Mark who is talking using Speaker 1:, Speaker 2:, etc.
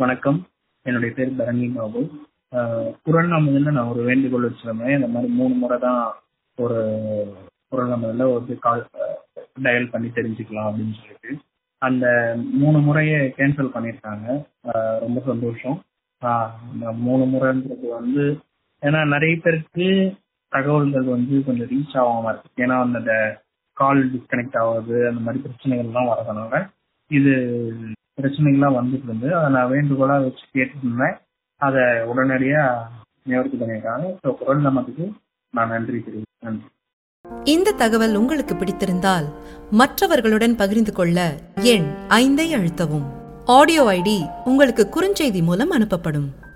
Speaker 1: வணக்கம். என்னுடைய பேர் பரணி பாபு. குரல் நாமதில் நான் ஒரு வேண்டுகோள் வச்சிருந்தேன். இந்த மாதிரி 3 முறை தான் ஒரு குரல் நாமதில் ஒரு கால் டயல் பண்ணி தெரிஞ்சுக்கலாம் அப்படின்னு சொல்லிட்டு அந்த 3 முறையை கேன்சல் பண்ணியிருக்காங்க. ரொம்ப சந்தோஷம். அந்த 3 முறைன்றது வந்து ஏன்னா நிறைய பேருக்கு தகவல்கள் வந்து கொஞ்சம் ரீச் ஆகாம இருக்கு. ஏன்னா அந்த கால் டிஸ்கனெக்ட் ஆகுது, அந்த மாதிரி பிரச்சனைகள்லாம் வரதுனால இது பிரச்சனைகள்லாம் வந்துட்டு இருந்து அதை நான் வேண்டுகோளா வச்சு கேட்டுருந்தேன். அதை உடனடியா நிவர்த்தி பண்ணியிருக்காங்க. ஸோ குரல் நமக்கு நான் நன்றி தெரிவிக்கிறேன். நன்றி.
Speaker 2: இந்த தகவல் உங்களுக்கு பிடித்திருந்தால் மற்றவர்களுடன் பகிர்ந்து கொள்ள எண் 5 அழுத்தவும். ஆடியோ ஐடி உங்களுக்கு குறுஞ்செய்தி மூலம் அனுப்பப்படும்.